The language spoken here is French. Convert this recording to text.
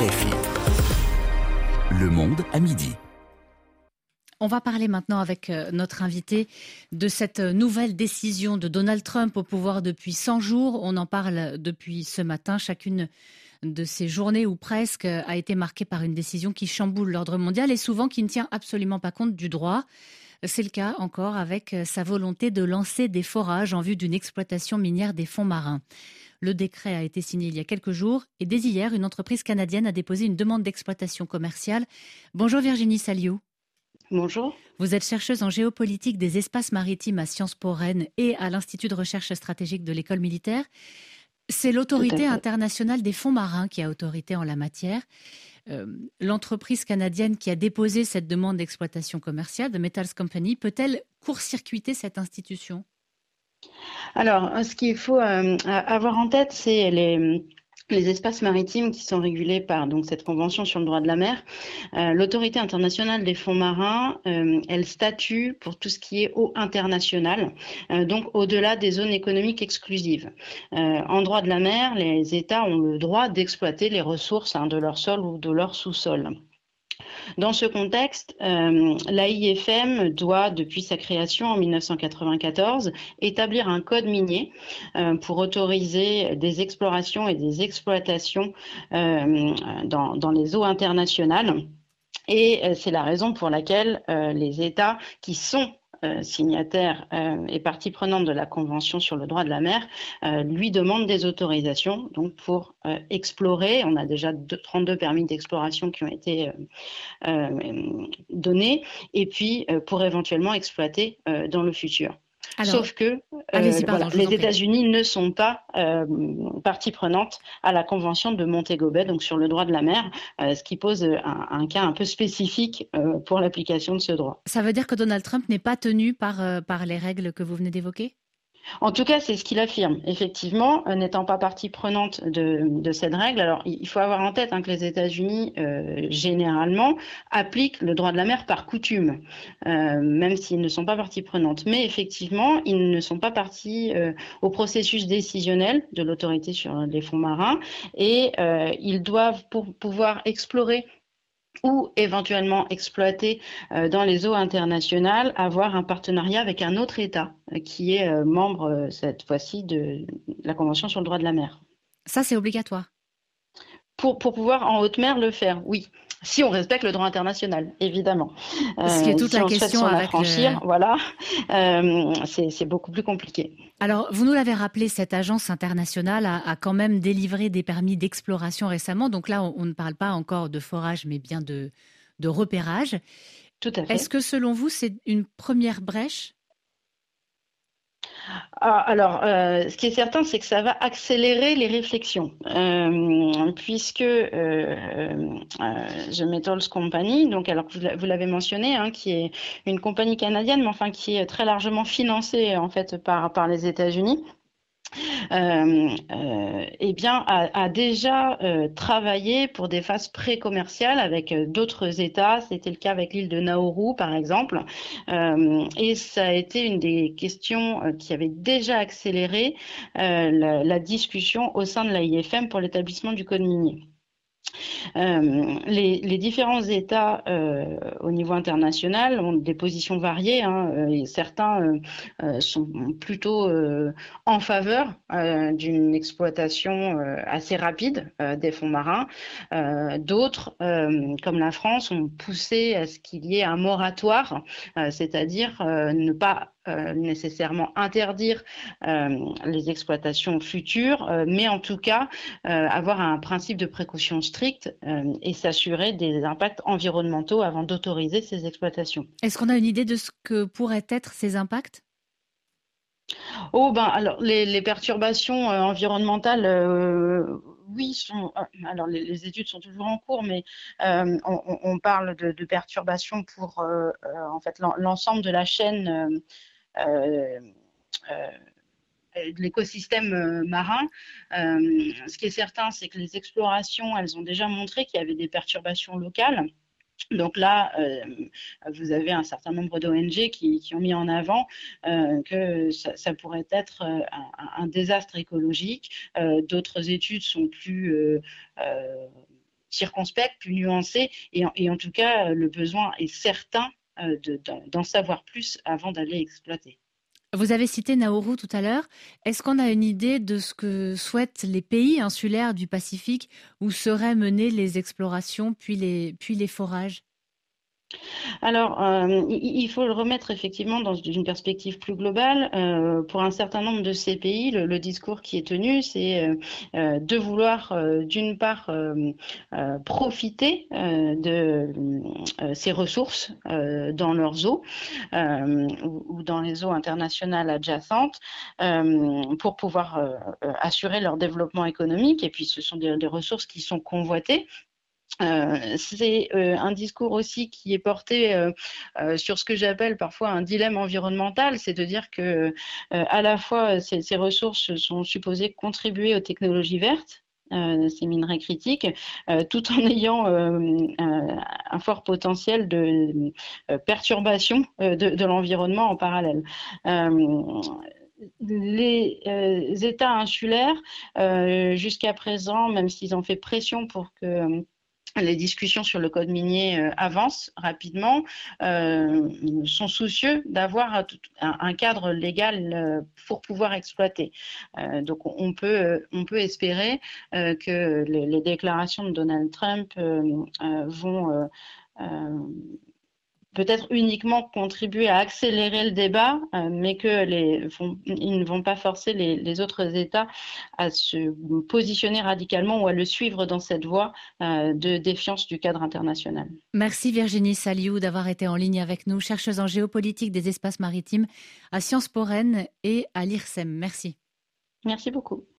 RFI. Le Monde à midi. On va parler maintenant avec notre invité de cette nouvelle décision de Donald Trump au pouvoir depuis 100 jours. On en parle depuis ce matin. Chacune de ces journées ou presque a été marquée par une décision qui chamboule l'ordre mondial et souvent qui ne tient absolument pas compte du droit. C'est le cas encore avec sa volonté de lancer des forages en vue d'une exploitation minière des fonds marins. Le décret a été signé il y a quelques jours et dès hier, une entreprise canadienne a déposé une demande d'exploitation commerciale. Bonjour Virginie Saliou. Bonjour. Vous êtes chercheuse en géopolitique des espaces maritimes à Sciences Po Rennes et à l'Institut de recherche stratégique de l'École militaire. C'est l'autorité internationale des fonds marins qui a autorité en la matière. L'entreprise canadienne qui a déposé cette demande d'exploitation commerciale, The Metals Company, peut-elle court-circuiter cette institution ? Alors, ce qu'il faut avoir en tête, c'est les espaces maritimes qui sont régulés par donc cette convention sur le droit de la mer. L'autorité internationale des fonds marins, elle statue pour tout ce qui est eau internationale, donc au-delà des zones économiques exclusives. En droit de la mer, les États ont le droit d'exploiter les ressources de leur sol ou de leur sous-sol. Dans ce contexte, l'AIFM doit, depuis sa création en 1994, établir un code minier pour autoriser des explorations et des exploitations dans les eaux internationales. Et c'est la raison pour laquelle les États qui sont signataire et partie prenante de la Convention sur le droit de la mer, lui demande des autorisations donc pour explorer. On a déjà 32 permis d'exploration qui ont été donnés et puis pour éventuellement exploiter dans le futur. Alors, sauf que les États-Unis ne sont pas partie prenante à la Convention de Montego Bay, donc sur le droit de la mer, ce qui pose un cas un peu spécifique pour l'application de ce droit. Ça veut dire que Donald Trump n'est pas tenu par les règles que vous venez d'évoquer ? En tout cas, c'est ce qu'il affirme. Effectivement, n'étant pas partie prenante de cette règle, alors il faut avoir en tête que les États-Unis, généralement, appliquent le droit de la mer par coutume, même s'ils ne sont pas partie prenante. Mais effectivement, ils ne sont pas partis au processus décisionnel de l'autorité sur les fonds marins et ils doivent, pour pouvoir explorer ou éventuellement exploiter dans les eaux internationales, avoir un partenariat avec un autre État qui est membre, cette fois-ci, de la Convention sur le droit de la mer. Ça, c'est obligatoire. Pour pouvoir en haute mer le faire, oui. Si on respecte le droit international, évidemment. Ce qui est toute si la on question souhaite s'en avec affranchir, voilà, c'est beaucoup plus compliqué. Alors, vous nous l'avez rappelé, cette agence internationale a quand même délivré des permis d'exploration récemment. Donc là, on ne parle pas encore de forage, mais bien de repérage. Tout à fait. Est-ce que, selon vous, c'est une première brèche ? Alors, ce qui est certain, c'est que ça va accélérer les réflexions, puisque The Metals Company, donc alors vous l'avez mentionné, qui est une compagnie canadienne, mais enfin qui est très largement financée en fait par les États-Unis. A déjà travaillé pour des phases pré-commerciales avec d'autres États. C'était le cas avec l'île de Nauru, par exemple. Et ça a été une des questions qui avait déjà accéléré la discussion au sein de l'AIFM pour l'établissement du code minier. Les différents États au niveau international ont des positions variées, et certains sont plutôt en faveur d'une exploitation assez rapide des fonds marins. D'autres, comme la France, ont poussé à ce qu'il y ait un moratoire, c'est-à-dire ne pas nécessairement interdire les exploitations futures, mais en tout cas avoir un principe de précaution stricte et s'assurer des impacts environnementaux avant d'autoriser ces exploitations. Est-ce qu'on a une idée de ce que pourraient être ces impacts ? Alors les perturbations environnementales, oui, alors les études sont toujours en cours, mais on parle de perturbations pour en fait l'ensemble de la chaîne de l'écosystème marin. Ce qui est certain, c'est que les explorations, elles ont déjà montré qu'il y avait des perturbations locales. Donc là, vous avez un certain nombre d'ONG qui ont mis en avant que ça pourrait être un désastre écologique. D'autres études sont plus circonspecte, plus nuancée, et en tout cas, le besoin est certain d'en savoir plus avant d'aller exploiter. Vous avez cité Nauru tout à l'heure. Est-ce qu'on a une idée de ce que souhaitent les pays insulaires du Pacifique où seraient menées les explorations puis les forages? Alors, il faut le remettre effectivement dans une perspective plus globale. Pour un certain nombre de ces pays, le discours qui est tenu, c'est de vouloir, d'une part, profiter de ces ressources dans leurs eaux ou dans les eaux internationales adjacentes pour pouvoir assurer leur développement économique. Et puis, ce sont des ressources qui sont convoitées. C'est un discours aussi qui est porté sur ce que j'appelle parfois un dilemme environnemental, c'est de dire que à la fois ces ressources sont supposées contribuer aux technologies vertes, ces minerais critiques, tout en ayant un fort potentiel de perturbation de l'environnement en parallèle. Les États insulaires, jusqu'à présent, même s'ils ont fait pression pour que les discussions sur le code minier avancent rapidement, sont soucieux d'avoir un cadre légal pour pouvoir exploiter. Donc on peut espérer que les déclarations de Donald Trump vont peut-être uniquement contribuer à accélérer le débat, mais ils ne vont pas forcer les autres États à se positionner radicalement ou à le suivre dans cette voie de défiance du cadre international. Merci Virginie Saliou d'avoir été en ligne avec nous, chercheuse en géopolitique des espaces maritimes à Sciences Po Rennes et à l'IRSEM. Merci. Merci beaucoup.